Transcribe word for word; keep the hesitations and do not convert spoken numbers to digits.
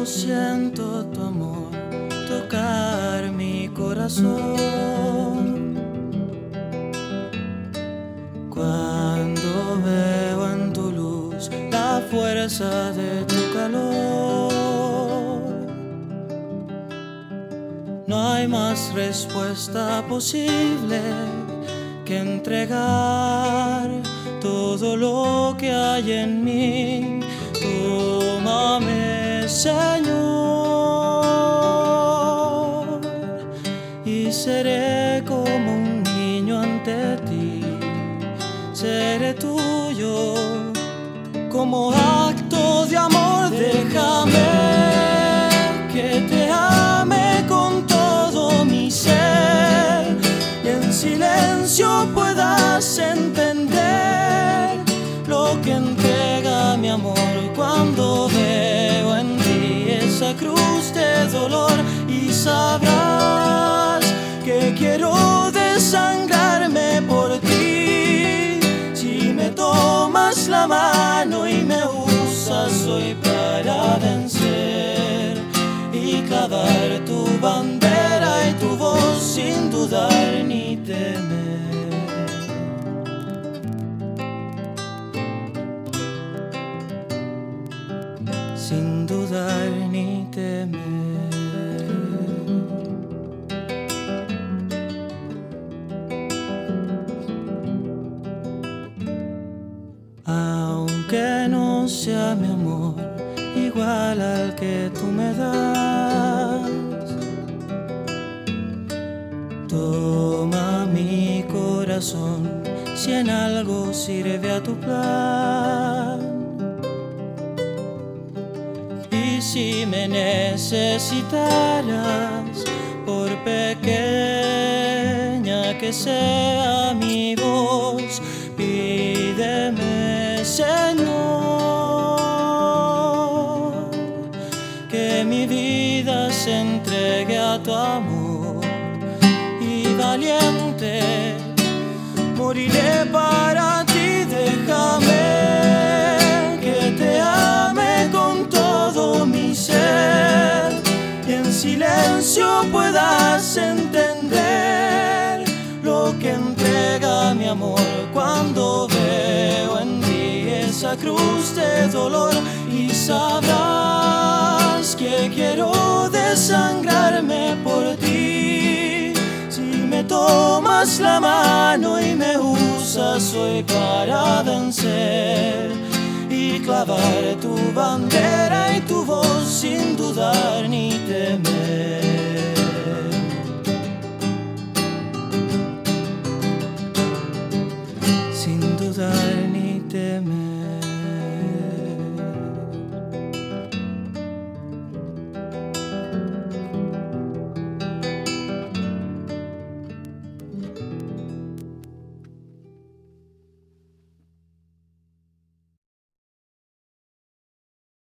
siento tu amor tocar mi corazón, cuando veo en tu luz la fuerza de tu calor. No hay más respuesta posible que entregar todo lo que hay en mí. Tómame, Señor, y seré como un niño ante ti. Seré tuyo como acto de amor. Déjame que te ame con todo mi ser, y en silencio puedas entender lo que entrega mi amor. Cuando veo en ti esa cruz de dolor, y sabrás que quiero desangrarme por ti. Si me tomas la mano y me usas hoy para vencer y clavar tu bandera y tu voz sin dudar ni temer. Sin dudar ni temer. Aunque no sea mi amor igual al que tú me das, toma mi corazón si en algo sirve a tu plan. Y si me necesitaras, por pequeña que sea mi voz, pídeme, Señor, que mi vida se entregue a tu amor, y valiente moriré para ti. Déjame que te ame con todo mi ser, y en silencio puedas entender lo que entrega mi amor. Cuando veo en ti esa cruz de dolor, y sabrás que quiero desangrarme por ti. Si me tomas la mano y me usas hoy para vencer y clavar tu bandera y tu voz sin dudar ni temer.